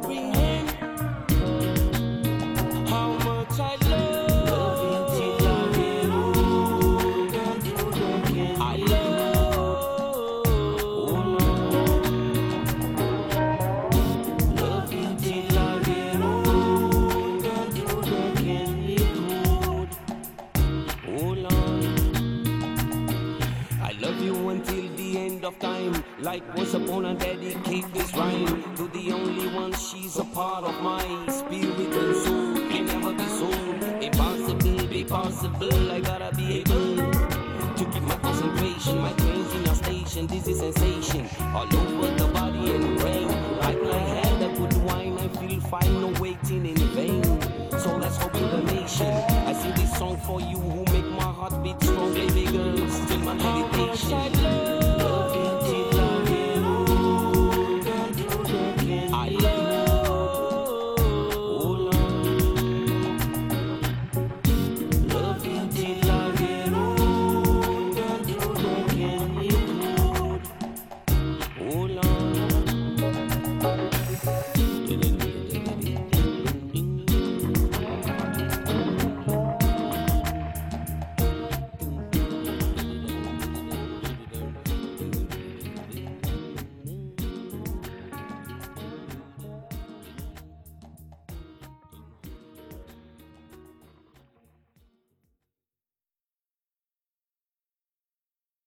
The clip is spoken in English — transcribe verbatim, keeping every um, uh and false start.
breathing. How much I love you till I get old. I love, oh Lord. Love you till I get old. Can live good, oh Lord. I love you until the end of time. Like once upon a dedicate this rhyme to the only one. She's a part of my spirit and soul. Can never be sold. Impossible, be possible. I gotta be able to keep my concentration. My brain's in a station. This is sensation all over the body and brain. Like I had a good wine. I feel fine, no waiting in vain. So let's hope in the nation. I sing this song for you who make my heart beat strong, baby girl. Still my meditation.